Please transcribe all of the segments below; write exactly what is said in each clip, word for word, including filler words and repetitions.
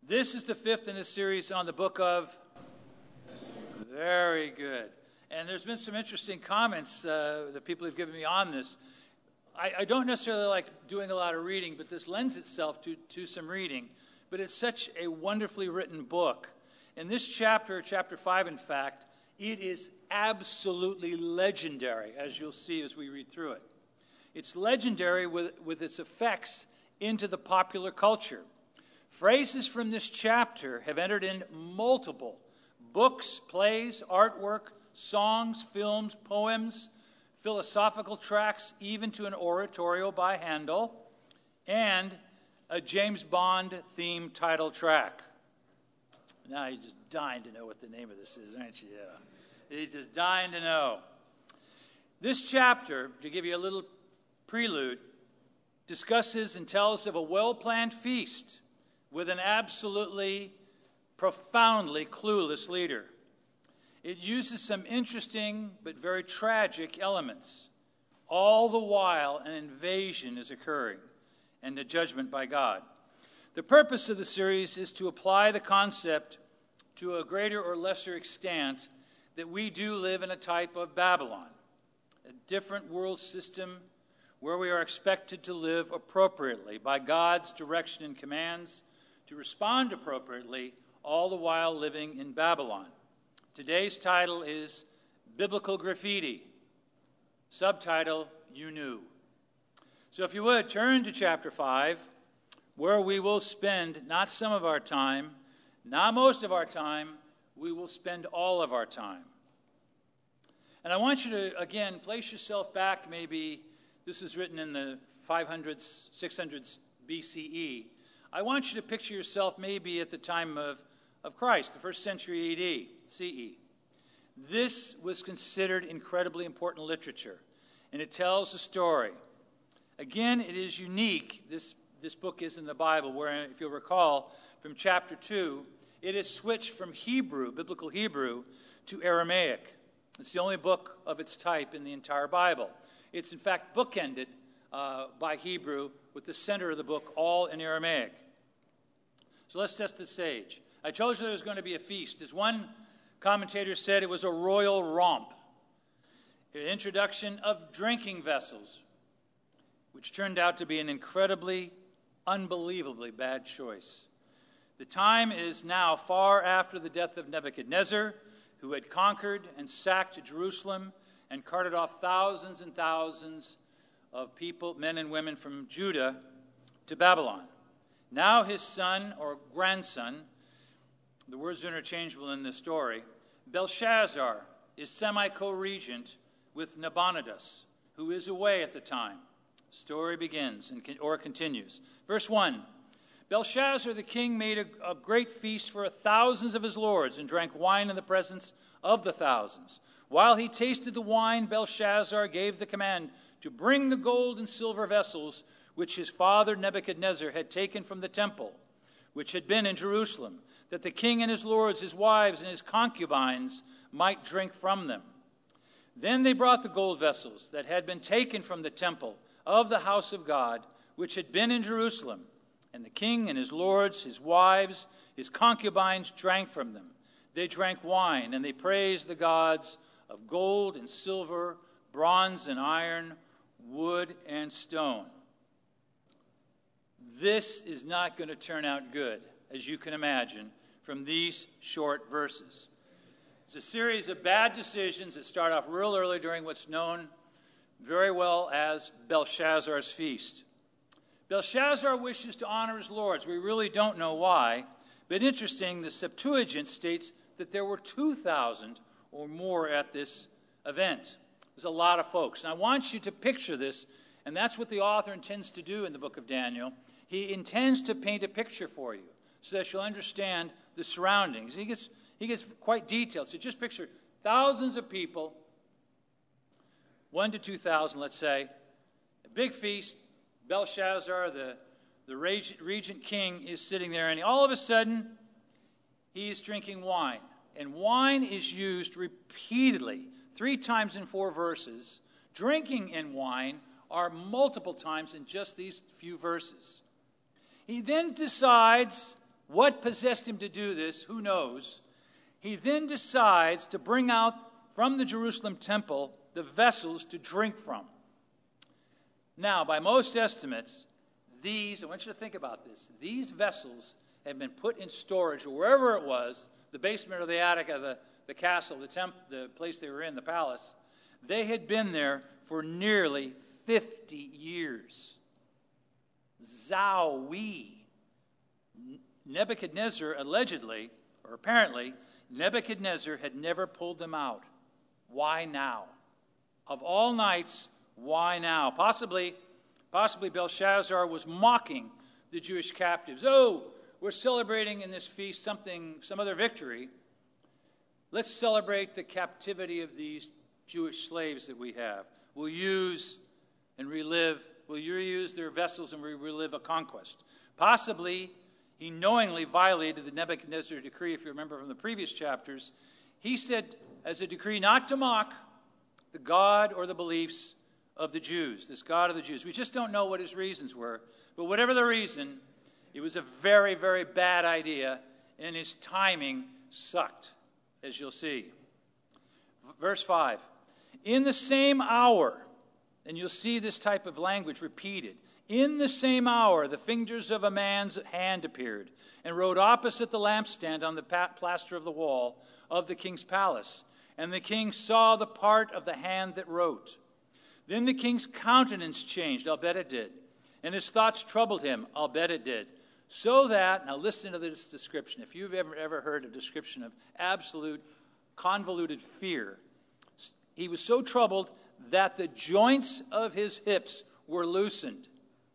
This is the fifth in a series on the book of... Very good. And there's been some interesting comments uh, that people have given me on this. I, I don't necessarily like doing a lot of reading, but this lends itself to, to some reading. But it's such a wonderfully written book. In this chapter, chapter five, in fact, it is absolutely legendary, as you'll see as we read through it. It's legendary with, with its effects into the popular culture. Phrases from this chapter have entered in multiple books, plays, artwork, songs, films, poems, philosophical tracts, even to an oratorio by Handel, and a James Bond theme title track. Now you're just dying to know what the name of this is, aren't you? Yeah. You're just dying to know. This chapter, to give you a little prelude, discusses and tells of a well-planned feast with an absolutely, profoundly clueless leader. It uses some interesting but very tragic elements. All the while, an invasion is occurring and a judgment by God. The purpose of the series is to apply the concept to a greater or lesser extent that we do live in a type of Babylon, a different world system where we are expected to live appropriately by God's direction and commands, to respond appropriately, all the while living in Babylon. Today's title is Biblical Graffiti. Subtitle, You Knew. So if you would, turn to chapter five, where we will spend not some of our time, not most of our time, we will spend all of our time. And I want you to, again, place yourself back maybe, this was written in the five hundreds, six hundreds B C E. I want you to picture yourself maybe at the time of, of Christ, the first century A D, C E. This was considered incredibly important literature, and it tells a story. Again, it is unique, this, this book is in the Bible, where, if you'll recall, from chapter two, it is switched from Hebrew, biblical Hebrew, to Aramaic. It's the only book of its type in the entire Bible. It's, in fact, bookended uh, by Hebrew, with the center of the book all in Aramaic. So let's test the stage. I told you there was going to be a feast. As one commentator said, it was a royal romp. An introduction of drinking vessels, which turned out to be an incredibly, unbelievably bad choice. The time is now far after the death of Nebuchadnezzar, who had conquered and sacked Jerusalem and carted off thousands and thousands of people, men and women from Judah to Babylon. Now his son or grandson, the words are interchangeable in this story, Belshazzar is semi-co-regent with Nabonidus, who is away at the time. Story begins and or continues. Verse one, Belshazzar the king made a, a great feast for thousands of his lords and drank wine in the presence of the thousands. While he tasted the wine, Belshazzar gave the command to bring the gold and silver vessels which his father Nebuchadnezzar had taken from the temple, which had been in Jerusalem, that the king and his lords, his wives, and his concubines might drink from them. Then they brought the gold vessels that had been taken from the temple of the house of God, which had been in Jerusalem, and the king and his lords, his wives, his concubines drank from them. They drank wine, and they praised the gods of gold and silver, bronze and iron, wood and stone. This is not going to turn out good, as you can imagine, from these short verses. It's a series of bad decisions that start off real early during what's known very well as Belshazzar's feast. Belshazzar wishes to honor his lords. We really don't know why, but interesting, the Septuagint states that there were two thousand or more at this event. There's a lot of folks. And I want you to picture this, and that's what the author intends to do in the book of Daniel. He intends to paint a picture for you so that you'll understand the surroundings. He gets, he gets quite detailed. So just picture thousands of people, one to two thousand, let's say, a big feast. Belshazzar, the, the regent, regent king, is sitting there, and all of a sudden, he is drinking wine. And wine is used repeatedly, three times in four verses. Drinking and wine are multiple times in just these few verses. He then decides What possessed him to do this? Who knows? He then decides to bring out from the Jerusalem temple the vessels to drink from. Now, by most estimates, these, I want you to think about this, these vessels had been put in storage, or wherever it was, the basement or the attic of the, the castle, the, temp, the place they were in, the palace. They had been there for nearly fifty years. Zowie. Nebuchadnezzar allegedly, or apparently, Nebuchadnezzar had never pulled them out. Why now? Of all nights, why now? Possibly, possibly Belshazzar was mocking the Jewish captives. Oh, we're celebrating in this feast something, some other victory. Let's celebrate the captivity of these Jewish slaves that we have. We'll use and relive, we'll reuse their vessels and we relive a conquest. Possibly, he knowingly violated the Nebuchadnezzar decree, if you remember from the previous chapters. He said, as a decree not to mock the God or the beliefs of the Jews, this God of the Jews. We just don't know what his reasons were, but whatever the reason, it was a very, very bad idea, and his timing sucked, as you'll see. Verse five, in the same hour, and you'll see this type of language repeated, in the same hour, the fingers of a man's hand appeared and wrote opposite the lampstand on the plaster of the wall of the king's palace. And the king saw the part of the hand that wrote. Then the king's countenance changed, I'll bet it did. And his thoughts troubled him, I'll bet it did. So that, now listen to this description. If you've ever, ever heard a description of absolute convoluted fear, he was so troubled that the joints of his hips were loosened.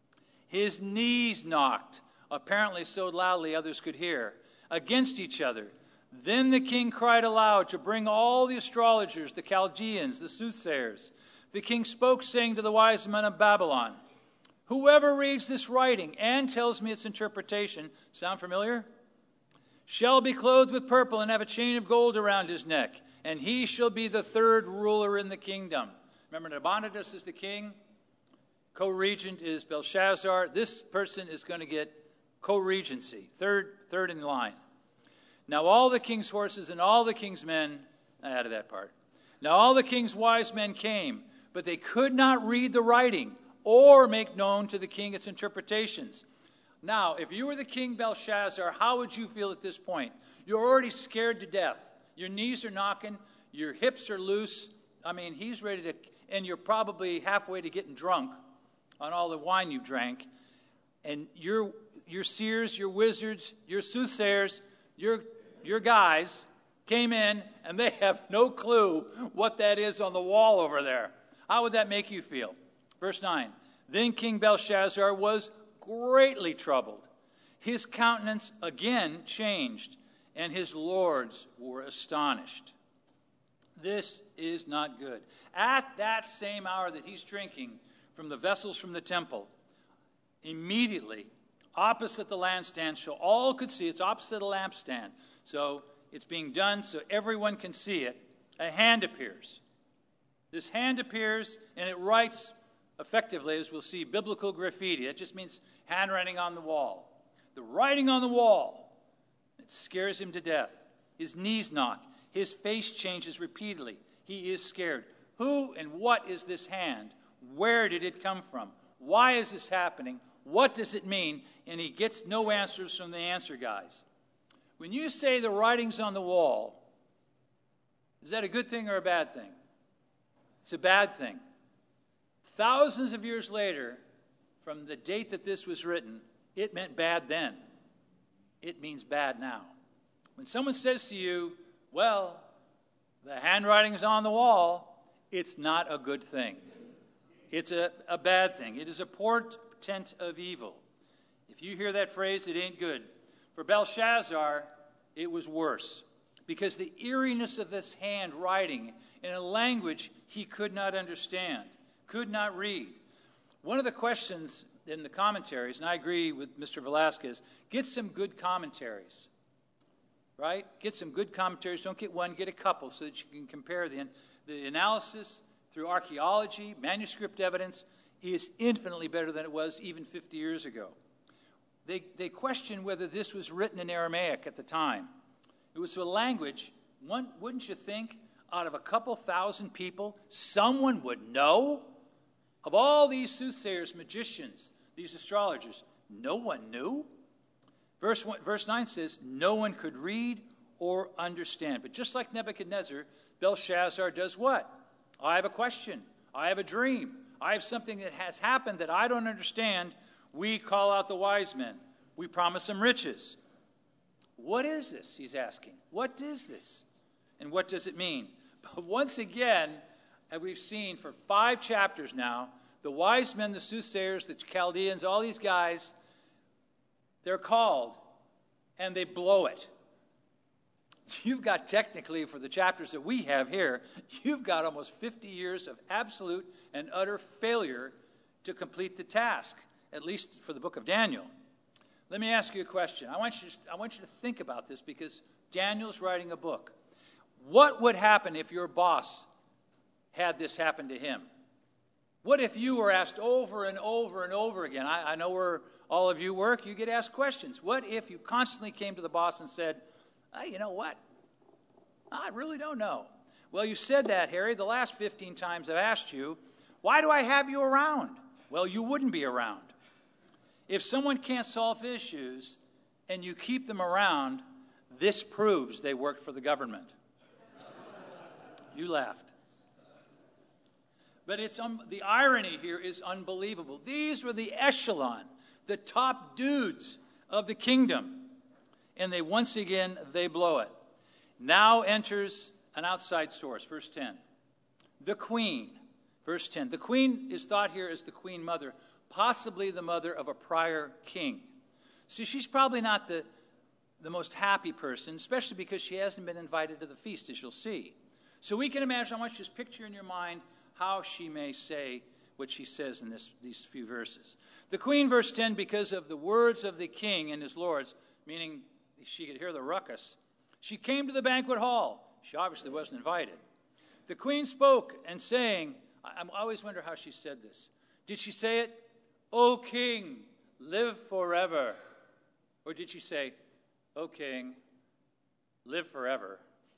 His knees knocked, apparently so loudly others could hear, against each other. Then the king cried aloud to bring all the astrologers, the Chaldeans, the soothsayers. The king spoke, saying to the wise men of Babylon, whoever reads this writing and tells me its interpretation, sound familiar? Shall be clothed with purple and have a chain of gold around his neck, and he shall be the third ruler in the kingdom. Remember, Nabonidus is the king. Co-regent is Belshazzar. This person is going to get co-regency, third, third in line. Now all the king's horses and all the king's men, I added that part. Now all the king's wise men came, but they could not read the writing or make known to the king its interpretations. Now, if you were the king Belshazzar, how would you feel at this point? You're already scared to death. Your knees are knocking, your hips are loose. I mean, he's ready to, and you're probably halfway to getting drunk on all the wine you've drank, and your your seers, your wizards, your soothsayers, your your guys came in, and they have no clue what that is on the wall over there. How would that make you feel? Verse nine, then King Belshazzar was greatly troubled. His countenance again changed, and his lords were astonished. This is not good. At that same hour that he's drinking from the vessels from the temple, immediately, opposite the lampstand, so all could see, it's opposite a lampstand, so it's being done so everyone can see it, a hand appears. This hand appears, and it writes, effectively, as we'll see, biblical graffiti. It just means handwriting on the wall. The writing on the wall, it scares him to death. His knees knock. His face changes repeatedly. He is scared. Who and what is this hand? Where did it come from? Why is this happening? What does it mean? And he gets no answers from the answer guys. When you say the writing's on the wall, is that a good thing or a bad thing? It's a bad thing. Thousands of years later, from the date that this was written, it meant bad then. It means bad now. When someone says to you, well, the handwriting's on the wall, it's not a good thing. It's a, a bad thing. It is a portent of evil. If you hear that phrase, it ain't good. For Belshazzar, it was worse, because the eeriness of this hand writing in a language he could not understand, could not read. One of the questions in the commentaries, and I agree with Mister Velasquez, get some good commentaries, right? Get some good commentaries. Don't get one, get a couple so that you can compare the, the analysis through archaeology, manuscript evidence is infinitely better than it was even fifty years ago. they, they question whether this was written in Aramaic at the time. It was a language, one, wouldn't you think, out of a couple thousand people, someone would know? Of all these soothsayers, magicians, these astrologers, no one knew? Verse, one, verse nine says, no one could read or understand. But just like Nebuchadnezzar, Belshazzar does what? I have a question. I have a dream. I have something that has happened that I don't understand. We call out the wise men. We promise them riches. What is this, he's asking? What is this? And what does it mean? But once again, as we've seen for five chapters now, the wise men, the soothsayers, the Chaldeans, all these guys, they're called, and they blow it. You've got technically, for the chapters that we have here, you've got almost fifty years of absolute and utter failure to complete the task, at least for the book of Daniel. Let me ask you a question. I want you to, I want you to think about this because Daniel's writing a book. What would happen if your boss had this happen to him? What if you were asked over and over and over again? I, I know where all of you work. You get asked questions. What if you constantly came to the boss and said, hey, you know what? I really don't know. Well, you said that, Harry, the last fifteen times I've asked you. Why do I have you around? Well, you wouldn't be around. If someone can't solve issues and you keep them around, this proves they worked for the government. You laughed. But it's um, the irony here is unbelievable. These were the echelon, the top dudes of the kingdom. And they once again, they blow it. Now enters an outside source, verse ten. The queen, verse ten. The queen is thought here as the queen mother, possibly the mother of a prior king. See, she's probably not the, the most happy person, especially because she hasn't been invited to the feast, as you'll see. So we can imagine, I want you to just picture in your mind how she may say what she says in this, these few verses. The queen, verse ten, because of the words of the king and his lords, meaning she could hear the ruckus, she came to the banquet hall. She obviously wasn't invited. The queen spoke and saying, I, I always wonder how she said this. Did she say it, O king, live forever? Or did she say, O king, live forever?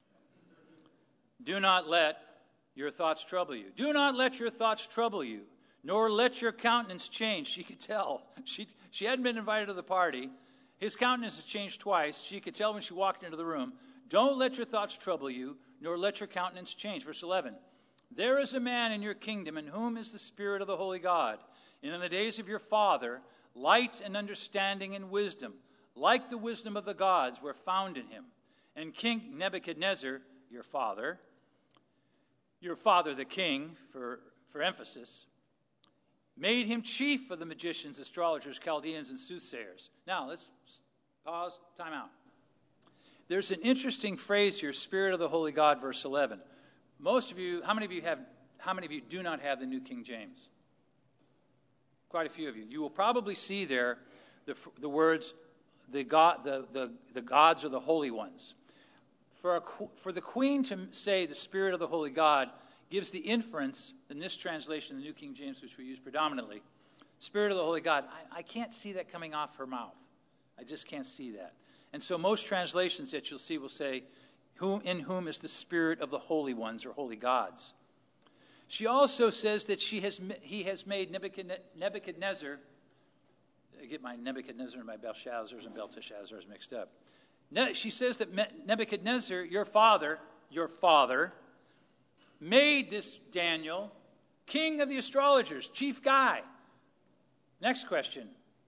Do not let your thoughts trouble you. Do not let your thoughts trouble you, nor let your countenance change. She could tell. She, she hadn't been invited to the party. His countenance has changed twice. She could tell when she walked into the room. Don't let your thoughts trouble you, nor let your countenance change. Verse eleven. There is a man in your kingdom in whom is the Spirit of the Holy God. And in the days of your father, light and understanding and wisdom, like the wisdom of the gods, were found in him. And King Nebuchadnezzar, your father, your father the king, for, for emphasis, made him chief of the magicians, astrologers, Chaldeans, and soothsayers. Now, let's pause, time out. There's an interesting phrase here, Spirit of the Holy God, verse eleven. Most of you, how many of you have, how many of you do not have the New King James? Quite a few of you. You will probably see there the, the words, the, God, the, the, the gods or the holy ones. For, a, for the queen to say the Spirit of the Holy God gives the inference, in this translation, the New King James, which we use predominantly, Spirit of the Holy God, I, I can't see that coming off her mouth. I just can't see that. And so most translations that you'll see will say, whom, in whom is the Spirit of the holy ones or holy gods. She also says that she has, he has made Nebuchadnezzar, I get my Nebuchadnezzar and my Belshazzars and Belteshazzars mixed up. She says that Nebuchadnezzar, your father, your father, made this Daniel king of the astrologers, chief guy. Next question.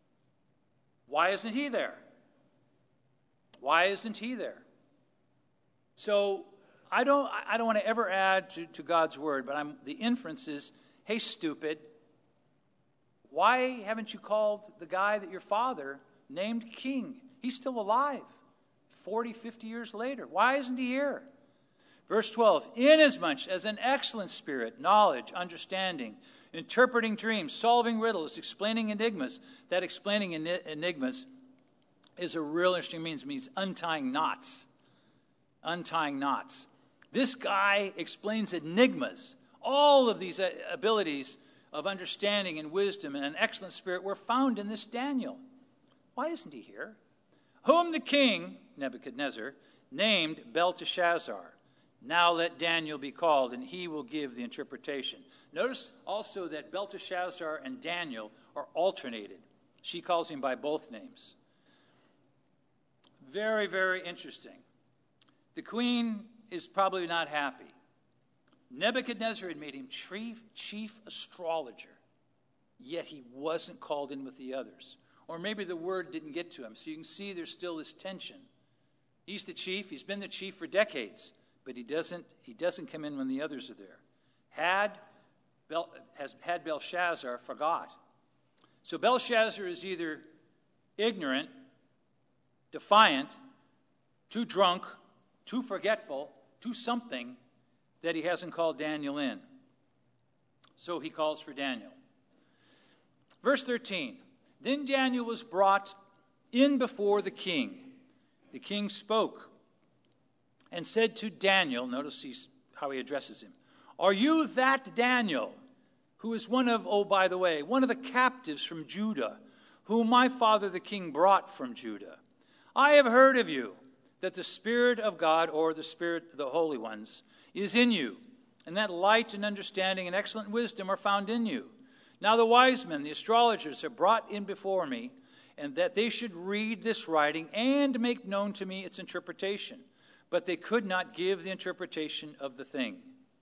Why isn't he there? Why isn't he there? So I don't, I don't want to ever add to, to God's word, but I'm, the inference is, hey, stupid, why haven't you called the guy that your father named king? He's still alive. forty, fifty years later. Why isn't he here? Verse twelve, inasmuch as an excellent spirit, knowledge, understanding, interpreting dreams, solving riddles, explaining enigmas. That explaining enigmas is a real interesting means. It means untying knots. Untying knots. This guy explains enigmas. All of these abilities of understanding and wisdom and an excellent spirit were found in this Daniel. Why isn't he here? Whom the king, Nebuchadnezzar, named Belteshazzar. Now let Daniel be called, and he will give the interpretation. Notice also that Belteshazzar and Daniel are alternated. She calls him by both names. Very, very interesting. The queen is probably not happy. Nebuchadnezzar had made him chief, chief astrologer, yet he wasn't called in with the others. Or maybe the word didn't get to him. So you can see there's still this tension. He's the chief. He's been the chief for decades, but he doesn't, he doesn't come in when the others are there. Had, Bel, has, had Belshazzar forgot. So Belshazzar is either ignorant, defiant, too drunk, too forgetful, too something that he hasn't called Daniel in. So he calls for Daniel. Verse thirteen, then Daniel was brought in before the king. The king spoke and said to Daniel, notice he's, how he addresses him, are you that Daniel, who is one of, oh, by the way, one of the captives from Judah, whom my father the king brought from Judah? I have heard of you, that the Spirit of God, or the Spirit of the Holy Ones, is in you, and that light and understanding and excellent wisdom are found in you. Now the wise men, the astrologers, have brought in before me, and that they should read this writing and make known to me its interpretation. But they could not give the interpretation of the thing.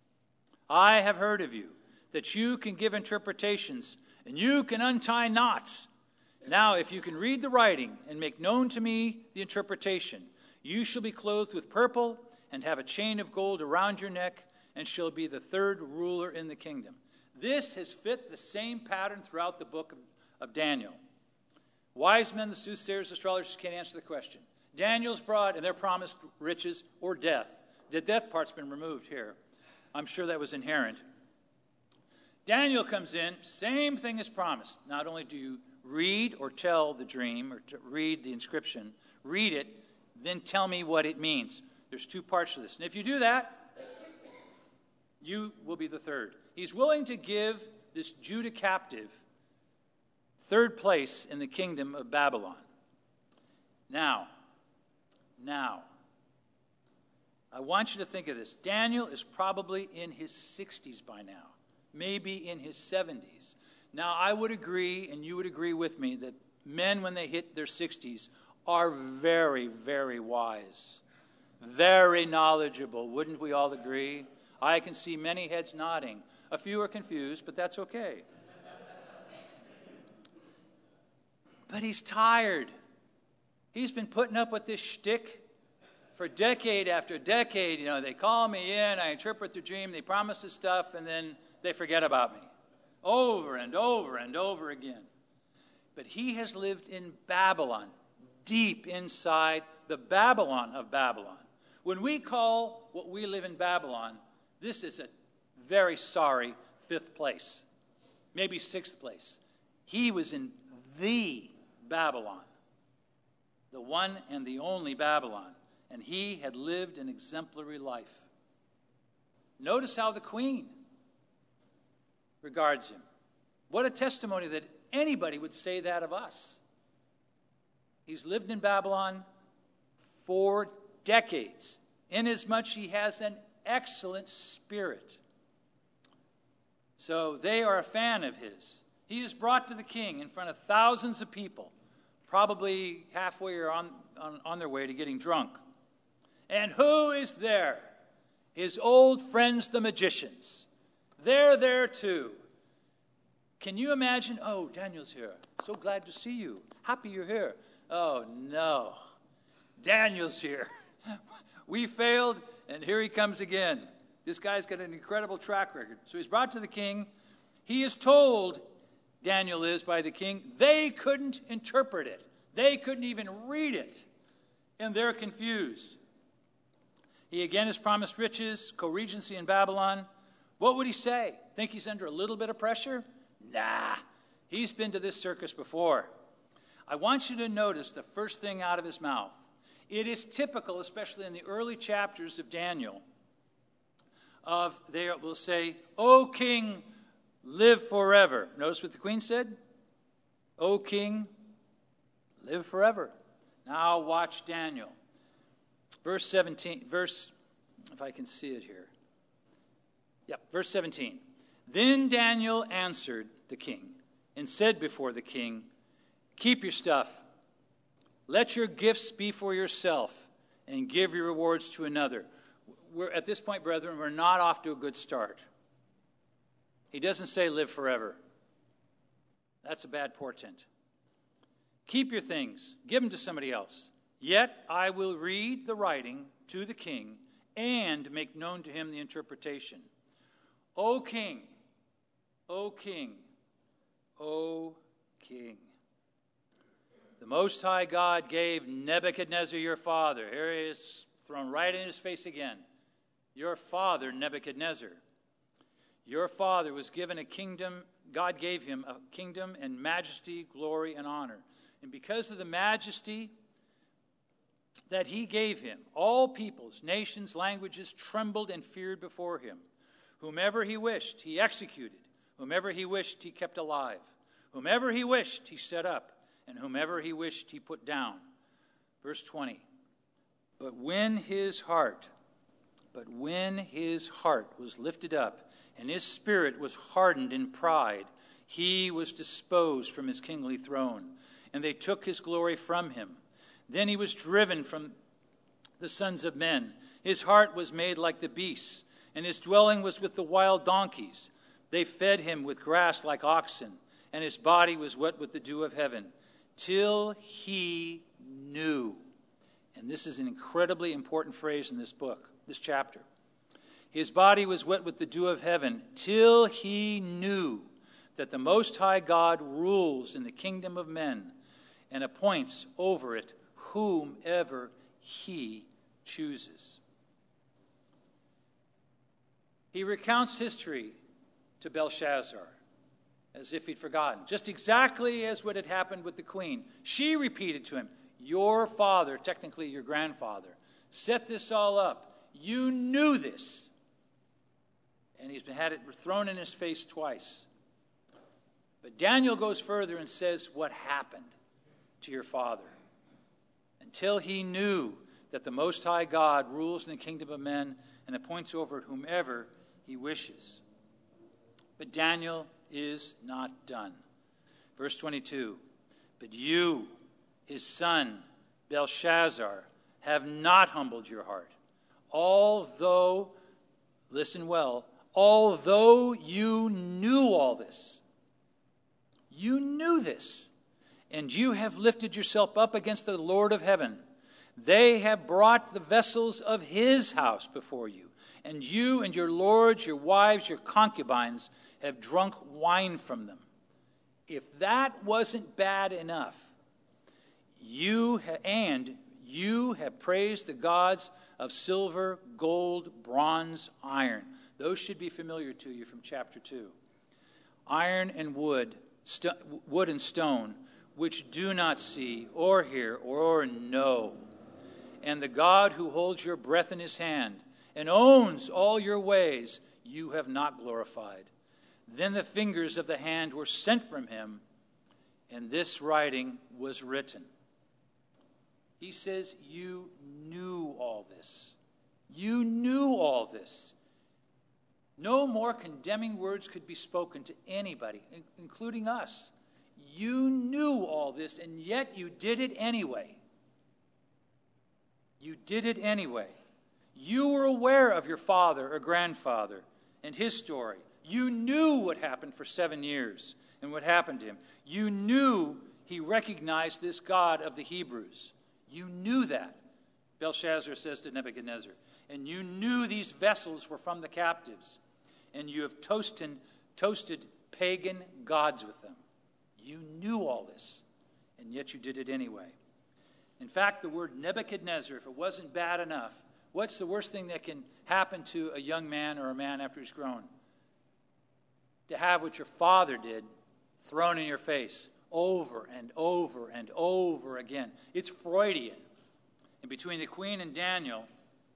I have heard of you, that you can give interpretations, and you can untie knots. Now, if you can read the writing and make known to me the interpretation, you shall be clothed with purple and have a chain of gold around your neck, and shall be the third ruler in the kingdom. This has fit the same pattern throughout the book of, of Daniel. Wise men, the soothsayers, astrologers can't answer the question. Daniel's brought, and they're promised riches or death. The death part's been removed here. I'm sure that was inherent. Daniel comes in, same thing as promised. Not only do you read or tell the dream, or to read the inscription, read it, then tell me what it means. There's two parts to this. And if you do that, you will be the third. He's willing to give this Judah captive third place in the kingdom of Babylon. Now, now, I want you to think of this. Daniel is probably in his sixties by now, maybe in his seventies. Now, I would agree, and you would agree with me, that men, when they hit their sixties, are very, very wise, very knowledgeable. Wouldn't we all agree? I can see many heads nodding. A few are confused, but that's okay. But he's tired. He's been putting up with this shtick for decade after decade. You know, they call me in, I interpret the dream, they promise the stuff, and then they forget about me. Over and over and over again. But he has lived in Babylon, deep inside the Babylon of Babylon. When we call what we live in Babylon, this is a very sorry fifth place, maybe sixth place. He was in the Babylon, the one and the only Babylon, and he had lived an exemplary life. Notice how the queen regards him. What a testimony that anybody would say that of us. He's lived in Babylon for decades, inasmuch he has an excellent spirit. So they are a fan of his. He is brought to the king in front of thousands of people, probably halfway or on, on, on their way to getting drunk. And who is there? His old friends, the magicians. They're there too. Can you imagine? Oh, Daniel's here. So glad to see you. Happy you're here. Oh, no. Daniel's here. We failed, and here he comes again. This guy's got an incredible track record. So he's brought to the king. He is told, Daniel is, by the king, they couldn't interpret it. They couldn't even read it. And they're confused. He again is promised riches, co-regency in Babylon. What would he say? Think he's under a little bit of pressure? Nah, he's been to this circus before. I want you to notice the first thing out of his mouth. It is typical, especially in the early chapters of Daniel, of they will say, O king, live forever. Notice what the queen said? O king, live forever. Now watch Daniel. Verse seventeen, verse, if I can see it here. Yep, verse seventeen. Then Daniel answered the king and said before the king, keep your stuff. Let your gifts be for yourself and give your rewards to another. We're, at this point, brethren, we're not off to a good start. He doesn't say live forever. That's a bad portent. Keep your things. Give them to somebody else. Yet I will read the writing to the king and make known to him the interpretation. O king, O king, O king. The Most High God gave Nebuchadnezzar your father. Here he is, thrown right in his face again. Your father, Nebuchadnezzar. Your father was given a kingdom. God gave him a kingdom and majesty, glory, and honor. And because of the majesty that he gave him, all peoples, nations, languages trembled and feared before him. Whomever he wished, he executed. Whomever he wished, he kept alive. Whomever he wished, he set up. And whomever he wished, he put down. Verse twenty. But when his heart, but when his heart was lifted up, and his spirit was hardened in pride, he was disposed from his kingly throne, and they took his glory from him. Then he was driven from the sons of men. His heart was made like the beasts, and his dwelling was with the wild donkeys. They fed him with grass like oxen, and his body was wet with the dew of heaven, till he knew. And this is an incredibly important phrase in this book, this chapter. His body was wet with the dew of heaven, till he knew that the Most High God rules in the kingdom of men and appoints over it whomever he chooses. He recounts history to Belshazzar as if he'd forgotten, just exactly as what had happened with the queen. She repeated to him, your father, technically your grandfather, set this all up. You knew this. And he's had it thrown in his face twice. But Daniel goes further and says what happened to your father. Until he knew that the Most High God rules in the kingdom of men and appoints over it whomever he wishes. But Daniel is not done. Verse twenty-two, but you, his son, Belshazzar, have not humbled your heart, although, listen well, although you knew all this. You knew this, and you have lifted yourself up against the Lord of heaven. They have brought the vessels of his house before you, and you and your lords, your wives, your concubines have drunk wine from them. If that wasn't bad enough, you ha- and you have praised the gods of silver, gold, bronze, iron. Those should be familiar to you from chapter two. Iron and wood, st- wood and stone, which do not see or hear or know. And the God who holds your breath in his hand and owns all your ways, you have not glorified. Then the fingers of the hand were sent from him, and this writing was written. He says, you knew all this. You knew all this. No more condemning words could be spoken to anybody, including us. You knew all this, and yet you did it anyway. You did it anyway. You were aware of your father or grandfather and his story. You knew what happened for seven years and what happened to him. You knew he recognized this God of the Hebrews. You knew that, Belshazzar says to Nebuchadnezzar. And you knew these vessels were from the captives. And you have toasted, toasted pagan gods with them. You knew all this, and yet you did it anyway. In fact, the word Nebuchadnezzar, if it wasn't bad enough, what's the worst thing that can happen to a young man or a man after he's grown? To have what your father did thrown in your face over and over and over again. It's Freudian. And between the queen and Daniel,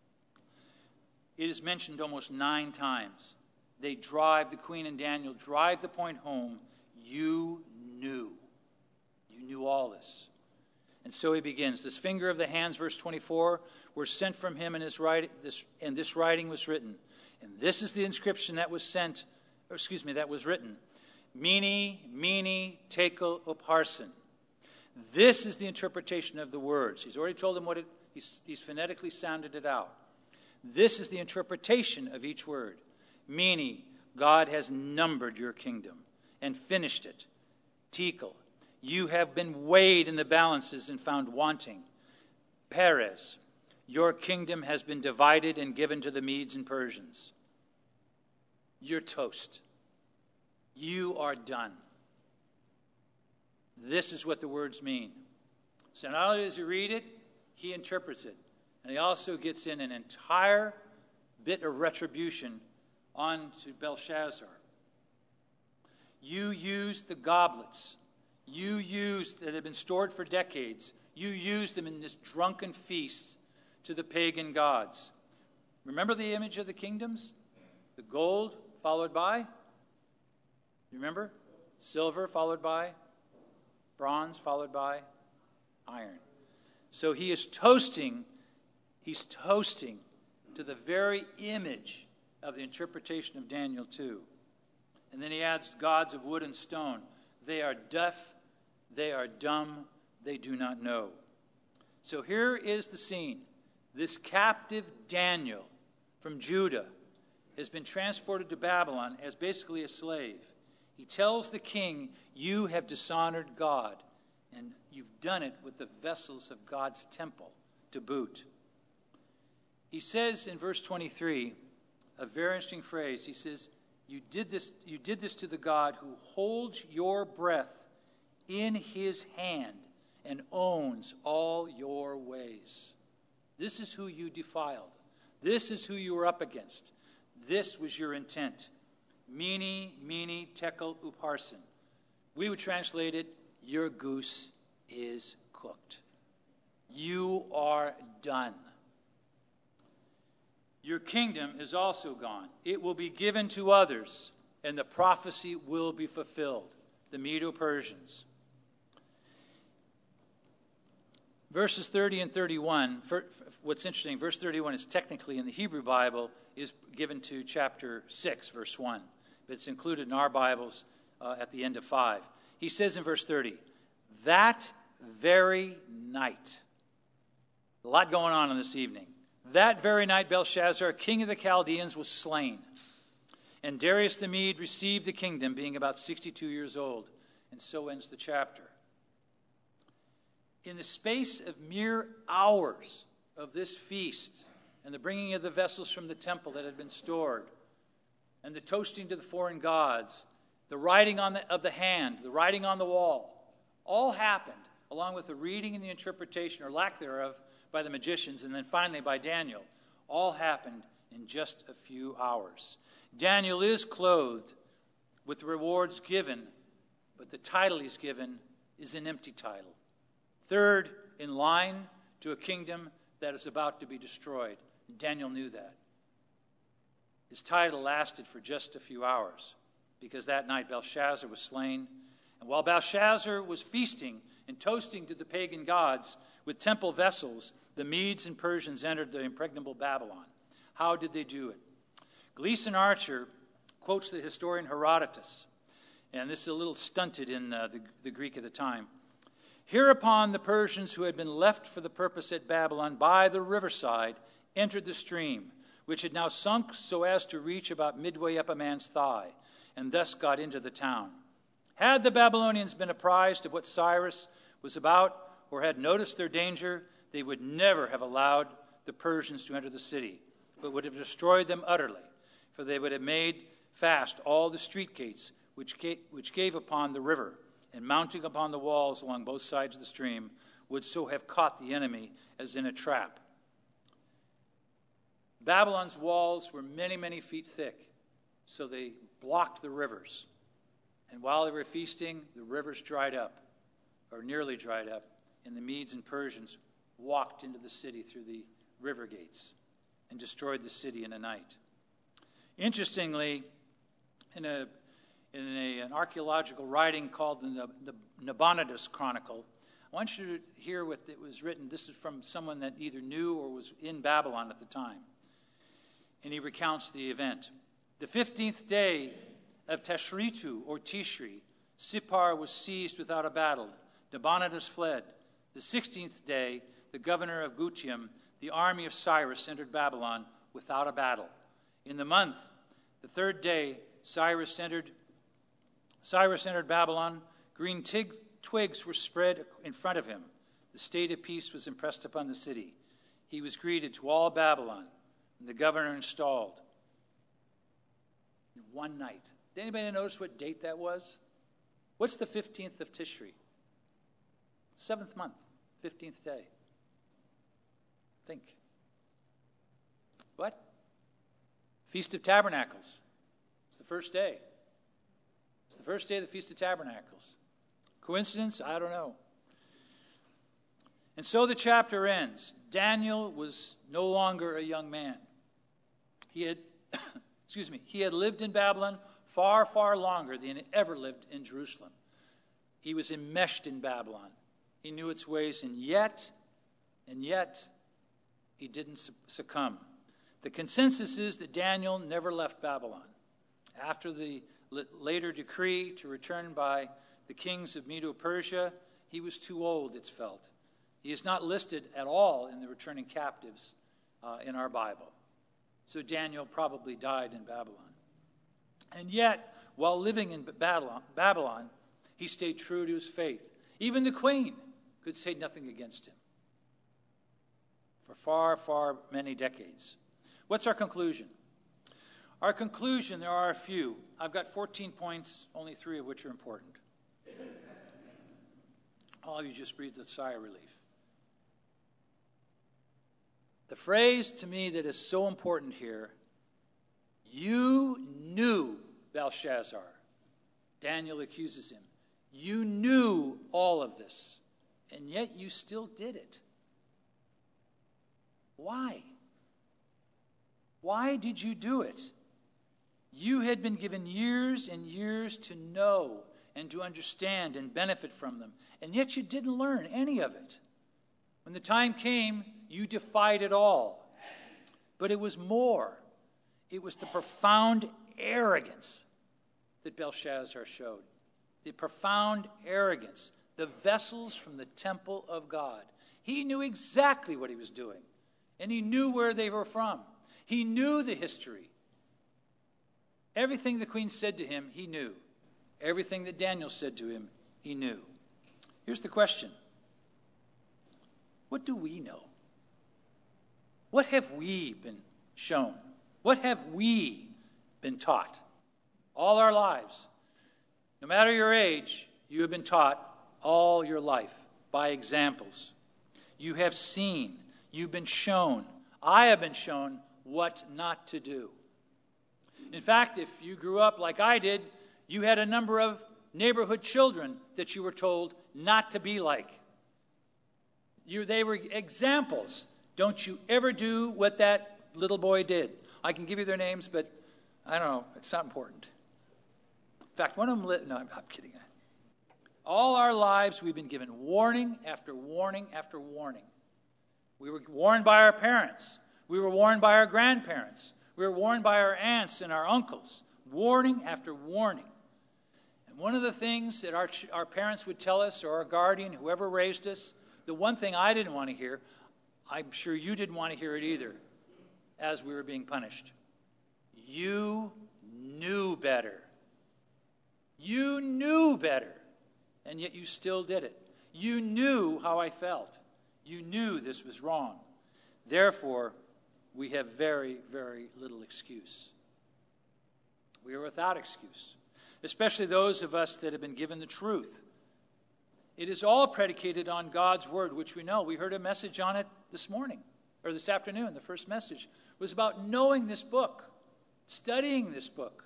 it is mentioned almost nine times. They drive, the queen and Daniel drive the point home. You knew. You knew all this. And so he begins. This finger of the hands, verse twenty-four, were sent from him, and his writing, this, and this writing was written. And this is the inscription that was sent, or excuse me, that was written. Mene, mene, tekel, upharsin. This is the interpretation of the words. He's already told them what it, he's, he's phonetically sounded it out. This is the interpretation of each word. Mene, God has numbered your kingdom and finished it. Tekel, you have been weighed in the balances and found wanting. Peres, your kingdom has been divided and given to the Medes and Persians. You're toast. You are done. This is what the words mean. So not only does he read it, he interprets it. And he also gets in an entire bit of retribution on to Belshazzar. You used the goblets. You used, that had been stored for decades, you used them in this drunken feast to the pagan gods. Remember the image of the kingdoms? The gold followed by, you remember? Silver followed by, bronze followed by, iron. So he is toasting, he's toasting to the very image of the interpretation of Daniel two. And then he adds gods of wood and stone. They are deaf, they are dumb, they do not know. So here is the scene. This captive Daniel from Judah has been transported to Babylon as basically a slave. He tells the king, you have dishonored God, and you've done it with the vessels of God's temple to boot. He says in verse twenty-three, a very interesting phrase. He says, you did this, you did this to the God who holds your breath in his hand and owns all your ways. This is who you defiled. This is who you were up against. This was your intent. Mene, mene, tekel, upharsin. We would translate it, your goose is cooked. You are done. Your kingdom is also gone. It will be given to others, and the prophecy will be fulfilled. The Medo-Persians. Verses thirty and thirty-one, what's interesting, verse thirty-one is technically in the Hebrew Bible is given to chapter six, verse one. But it's included in our Bibles uh, at the end of five. He says in verse thirty, that very night, a lot going on in this evening, that very night Belshazzar, king of the Chaldeans, was slain. And Darius the Mede received the kingdom, being about sixty-two years old. And so ends the chapter. In the space of mere hours of this feast and the bringing of the vessels from the temple that had been stored and the toasting to the foreign gods, the writing on the, of the hand, the writing on the wall, all happened along with the reading and the interpretation or lack thereof by the magicians and then finally by Daniel. All happened in just a few hours. Daniel is clothed with the rewards given, but the title he's given is an empty title. Third in line to a kingdom that is about to be destroyed. Daniel knew that. His title lasted for just a few hours because that night Belshazzar was slain. And while Belshazzar was feasting and toasting to the pagan gods with temple vessels, the Medes and Persians entered the impregnable Babylon. How did they do it? Gleason Archer quotes the historian Herodotus, and this is a little stunted in uh, the, the Greek at the time. Hereupon the Persians who had been left for the purpose at Babylon by the riverside entered the stream, which had now sunk so as to reach about midway up a man's thigh, and thus got into the town. Had the Babylonians been apprised of what Cyrus was about, or had noticed their danger, they would never have allowed the Persians to enter the city, but would have destroyed them utterly, for they would have made fast all the street gates which which gave upon the river, and mounting upon the walls along both sides of the stream, would so have caught the enemy as in a trap. Babylon's walls were many, many feet thick, so they blocked the rivers. And while they were feasting, the rivers dried up, or nearly dried up, and the Medes and Persians walked into the city through the river gates and destroyed the city in a night. Interestingly, in a in a, an archaeological writing called the, the Nabonidus Chronicle, I want you to hear what it was written. This is from someone that either knew or was in Babylon at the time. And he recounts the event. The fifteenth day of Tashritu, or Tishri, Sippar was seized without a battle. Nabonidus fled. The sixteenth day, the governor of Gutium, the army of Cyrus, entered Babylon without a battle. In the month, the third day, Cyrus entered, Cyrus entered Babylon. Green tig, twigs were spread in front of him. The state of peace was impressed upon the city. He was greeted to all Babylon, and the governor installed. In one night. Did anybody notice what date that was? What's the fifteenth of Tishri? Seventh month, fifteenth day. Think. What? Feast of Tabernacles. It's the first day. It's the first day of the Feast of Tabernacles. Coincidence? I don't know. And so the chapter ends. Daniel was no longer a young man. He had, excuse me, he had lived in Babylon far, far longer than he ever lived in Jerusalem. He was enmeshed in Babylon. He knew its ways, and yet, and yet, he didn't succumb. The consensus is that Daniel never left Babylon. After the later decree to return by the kings of Medo-Persia, he was too old, it's felt. He is not listed at all in the returning captives uh, in our Bible. So Daniel probably died in Babylon. And yet, while living in Babylon, Babylon, he stayed true to his faith. Even the queen could say nothing against him for far, far many decades. What's our conclusion? Our conclusion, there are a few. I've got fourteen points, only three of which are important. All of you just breathed a sigh of relief. The phrase to me that is so important here, you knew Belshazzar. Daniel accuses him. You knew all of this, and yet you still did it. Why? Why did you do it? You had been given years and years to know and to understand and benefit from them, and yet you didn't learn any of it. When the time came, you defied it all. But it was more. It was the profound arrogance that Belshazzar showed. The profound arrogance. The vessels from the temple of God. He knew exactly what he was doing. And he knew where they were from. He knew the history. Everything the queen said to him, he knew. Everything that Daniel said to him, he knew. Here's the question. What do we know? What have we been shown? What have we been taught? All our lives. No matter your age, you have been taught all your life by examples. You have seen, you've been shown, I have been shown what not to do. In fact, if you grew up like I did, you had a number of neighborhood children that you were told not to be like. You, they were examples. Don't you ever do what that little boy did. I can give you their names, but I don't know. It's not important. In fact, one of them lived. No, I'm not kidding. All our lives, we've been given warning after warning after warning. We were warned by our parents. We were warned by our grandparents. We were warned by our aunts and our uncles. Warning after warning. And one of the things that our, our parents would tell us, or our guardian, whoever raised us, the one thing I didn't want to hear, I'm sure you didn't want to hear it either, as we were being punished. You knew better. You knew better, and yet you still did it. You knew how I felt. You knew this was wrong. Therefore, we have very, very little excuse. We are without excuse, especially those of us that have been given the truth. It is all predicated on God's word, which we know. We heard a message on it this morning, or this afternoon. The first message was about knowing this book, studying this book.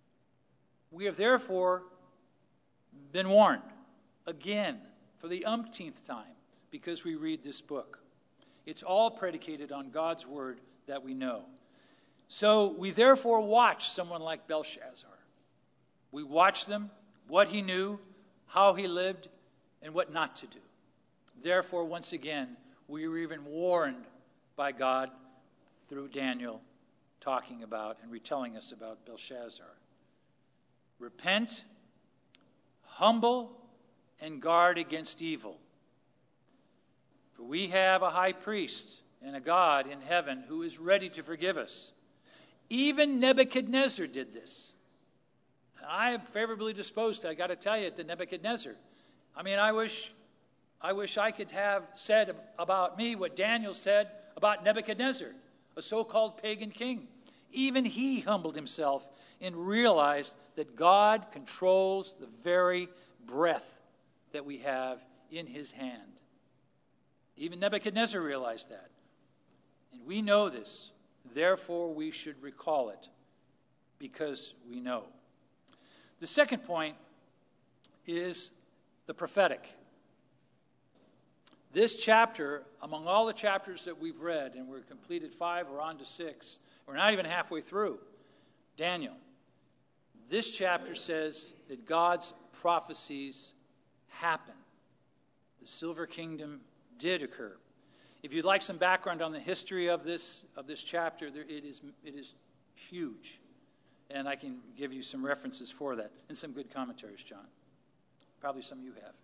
We have therefore been warned again for the umpteenth time because we read this book. It's all predicated on God's word that we know. So we therefore watch someone like Belshazzar. We watch them, what he knew, how he lived, and what not to do. Therefore, once again, we were even warned by God through Daniel talking about and retelling us about Belshazzar. Repent, humble, and guard against evil. For we have a high priest and a God in heaven who is ready to forgive us. Even Nebuchadnezzar did this. I am favorably disposed, I got to tell you, to Nebuchadnezzar. I mean, I wish, I wish I could have said about me what Daniel said about Nebuchadnezzar, a so-called pagan king. Even he humbled himself and realized that God controls the very breath that we have in his hand. Even Nebuchadnezzar realized that. And we know this. Therefore, we should recall it because we know. The second point is the prophetic. This chapter, among all the chapters that we've read, and we're completed five, we're on to six, we're not even halfway through, Daniel. This chapter says that God's prophecies happen. The silver kingdom did occur. If you'd like some background on the history of this of this chapter, there, it is it is huge. And I can give you some references for that and some good commentaries, John. Probably some you have.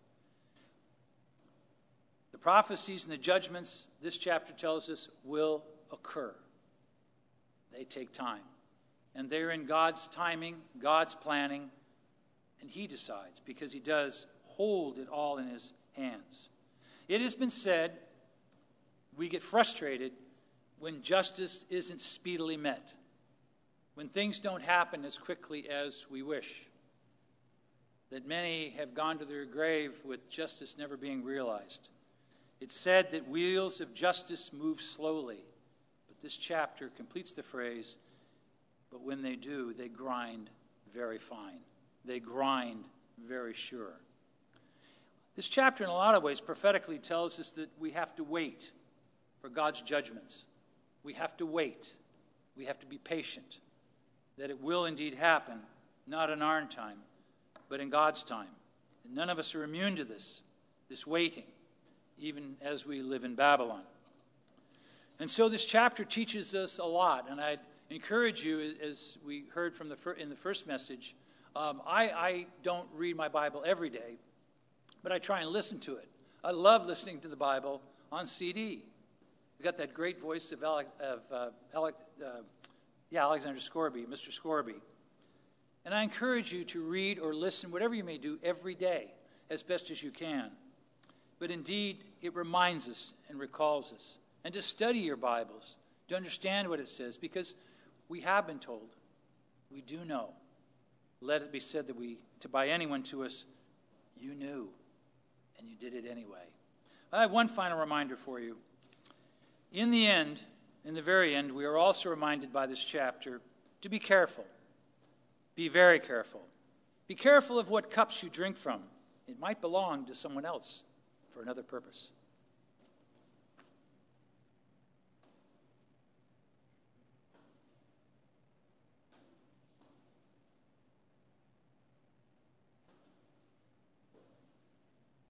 The prophecies and the judgments, this chapter tells us, will occur. They take time. And they're in God's timing, God's planning, and he decides because he does hold it all in his hands. It has been said we get frustrated when justice isn't speedily met, when things don't happen as quickly as we wish, that many have gone to their grave with justice never being realized. It's said that wheels of justice move slowly, but this chapter completes the phrase, but when they do, they grind very fine. They grind very sure. This chapter, in a lot of ways, prophetically tells us that we have to wait for God's judgments. We have to wait. We have to be patient, that it will indeed happen, not in our time, but in God's time. And none of us are immune to this, this waiting, even as we live in Babylon. And so this chapter teaches us a lot, and I encourage you, as we heard from the fir- in the first message, um, I, I don't read my Bible every day, but I try and listen to it. I love listening to the Bible on C D. We got that great voice of, Alex, of uh, Alex, uh, yeah, Alexander Scourby, Mister Scourby. And I encourage you to read or listen, whatever you may do, every day, as best as you can. But indeed, it reminds us and recalls us. And to study your Bibles, to understand what it says, because we have been told, we do know. Let it be said that we, to by anyone to us, you knew, and you did it anyway. I have one final reminder for you. In the end, in the very end, we are also reminded by this chapter to be careful. Be very careful. Be careful of what cups you drink from. It might belong to someone else for another purpose.